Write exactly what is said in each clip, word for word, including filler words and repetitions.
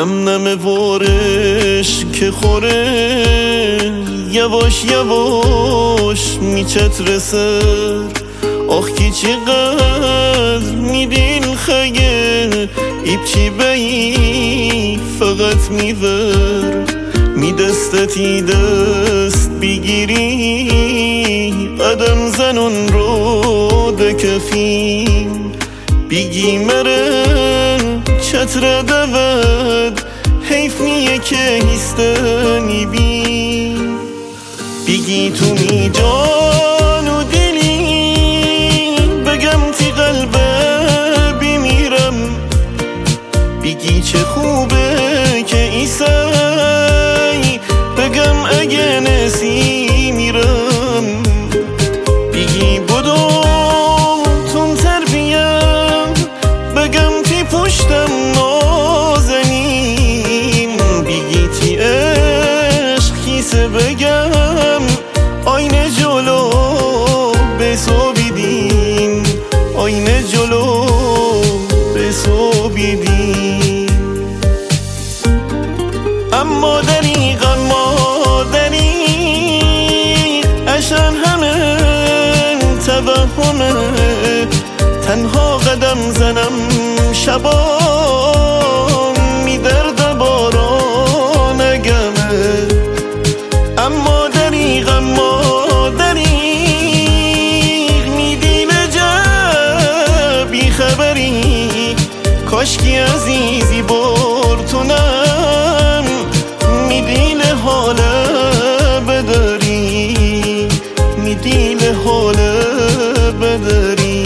نم نم وارش که خوره یواش یواش میچتر سر آخ کی چقدر میدین خیه ایب چی بایی فقط میور می دستتی دست بگیری قدم زنون رو دکفین بگی مره چتر دود حیف نیه که هیستنی بین بگی تو می جان و دلی بگم تی قلبه بمیرم بگی چه خوبه که ایسی بگم اگه نسی میرم بگی بدو تون تربیم بگم تی پشتم نازنین بگی تی عشق کیسه بگم آینه جلو بسو بیدین آینه جلو بسو بیدین اما دریغ اما دریغ عشان همه توهمه تنها قدم زنم شبا می درد باران گمه اما دریغ اما دریغ می دین جب بی خبری کاشکی عزیزی برتونم می دیل حاله بداری می دیل حاله بداری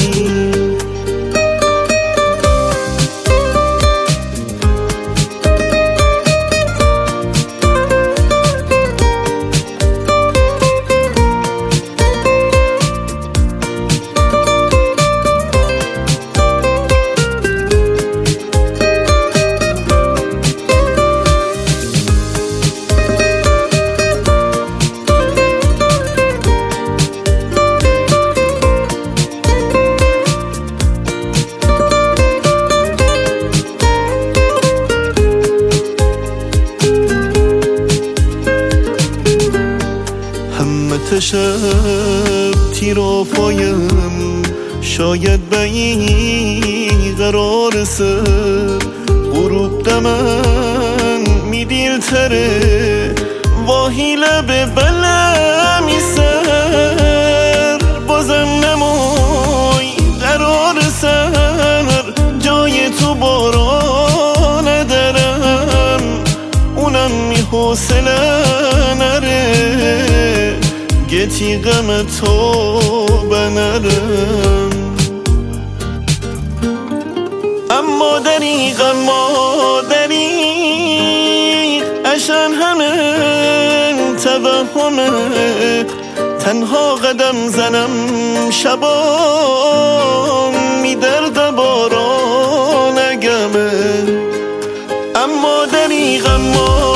شب تیرا پایم شاید به این قرار سر غروب دمن می دیل تره واهی لب بلمی سر بازم نمای قرار سر جای تو بارا ندارم اونم می حوصله نره گتی غم تو بنرم اما دریغ اما دریغ عشان همه توهمه تنها قدم زنم شبا می درد باران گمه اما دریغ اما